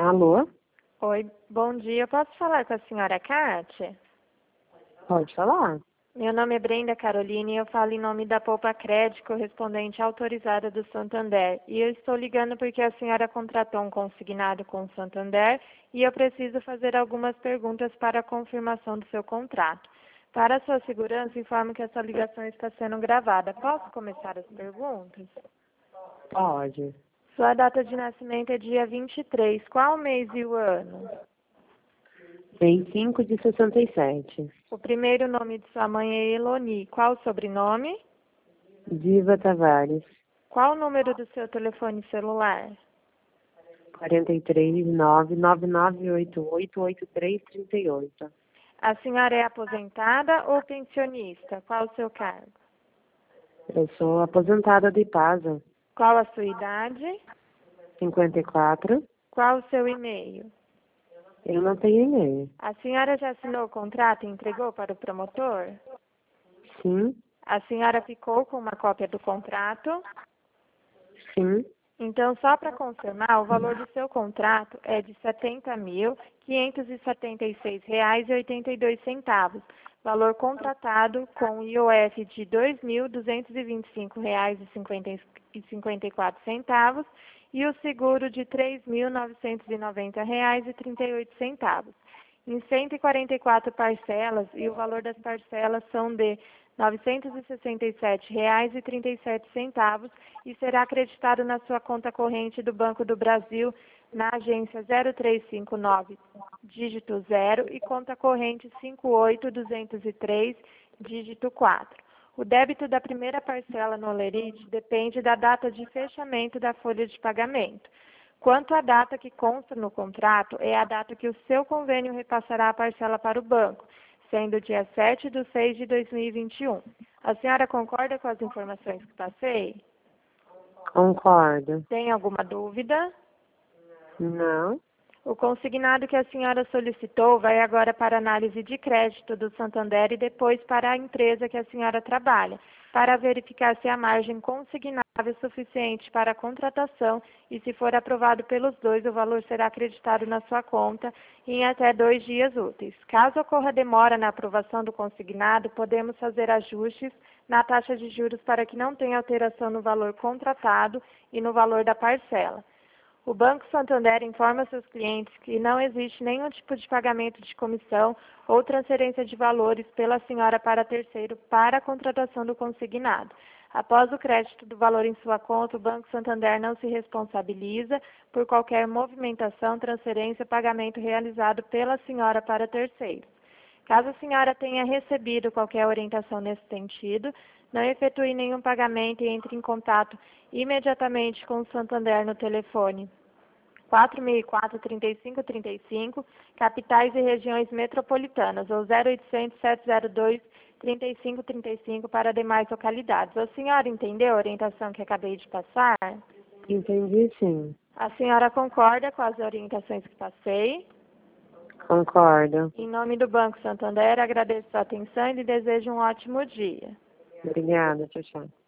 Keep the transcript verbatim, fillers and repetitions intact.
Alô? Oi, bom dia. Eu posso falar com a senhora Kátia? Pode falar. Meu nome é Brenda Caroline e eu falo em nome da Poupa Crédito, correspondente autorizada do Santander. E eu estou ligando porque a senhora contratou um consignado com o Santander e eu preciso fazer algumas perguntas para a confirmação do seu contrato. Para a sua segurança, informo que essa ligação está sendo gravada. Posso começar as perguntas? Pode. Sua data de nascimento é dia vinte e três. Qual o mês e o ano? vinte e cinco de sessenta e sete. O primeiro nome de sua mãe é Eloni. Qual o sobrenome? Diva Tavares. Qual o número do seu telefone celular? quarenta e três, nove nove nove oito oito oito três três oito. A senhora é aposentada ou pensionista? Qual o seu cargo? Eu sou aposentada do IPASA. Qual a sua idade? cinquenta e quatro. Qual o seu e-mail? Eu não tenho e-mail. A senhora já assinou o contrato e entregou para o promotor? Sim, A senhora ficou com uma cópia do contrato? sim. Então, só para confirmar, o valor do seu contrato é de setenta mil, quinhentos e setenta e seis reais e oitenta e dois centavos. Valor contratado com I O F de dois mil duzentos e vinte e cinco reais e cinquenta e quatro centavos e o seguro de três mil novecentos e noventa reais e trinta e oito centavos. Em cento e quarenta e quatro parcelas, e o valor das parcelas são de novecentos e sessenta e sete reais e trinta e sete centavos e será acreditado na sua conta corrente do Banco do Brasil na agência zero três cinco nove, dígito zero e conta corrente cinco oito duzentos e três, dígito quatro. O débito da primeira parcela no Olerite depende da data de fechamento da folha de pagamento. Quanto à data que consta no contrato, é a data que o seu convênio repassará a parcela para o banco, sendo dia sete de seis de dois mil e vinte e um. A senhora concorda com as informações que passei? Concordo. Tem alguma dúvida? Não. O consignado que a senhora solicitou vai agora para análise de crédito do Santander e depois para a empresa que a senhora trabalha, para verificar se a margem consignada é suficiente para a contratação e, se for aprovado pelos dois, o valor será acreditado na sua conta em até dois dias úteis. Caso ocorra demora na aprovação do consignado, podemos fazer ajustes na taxa de juros para que não tenha alteração no valor contratado e no valor da parcela. O Banco Santander informa seus clientes que não existe nenhum tipo de pagamento de comissão ou transferência de valores pela senhora para terceiro para a contratação do consignado. Após o crédito do valor em sua conta, o Banco Santander não se responsabiliza por qualquer movimentação, transferência ou pagamento realizado pela senhora para terceiros. Caso a senhora tenha recebido qualquer orientação nesse sentido, não efetue nenhum pagamento e entre em contato imediatamente com o Santander no telefone quatro mil e quatro, trinta e cinco trinta e cinco, capitais e regiões metropolitanas, ou zero oitocentos, sete zero dois, trinta e cinco trinta e cinco para demais localidades. A senhora entendeu a orientação que acabei de passar? Entendi, sim. A senhora concorda com as orientações que passei? Concordo. Em nome do Banco Santander, agradeço a atenção e lhe desejo um ótimo dia. Obrigada. Tchau, tchau.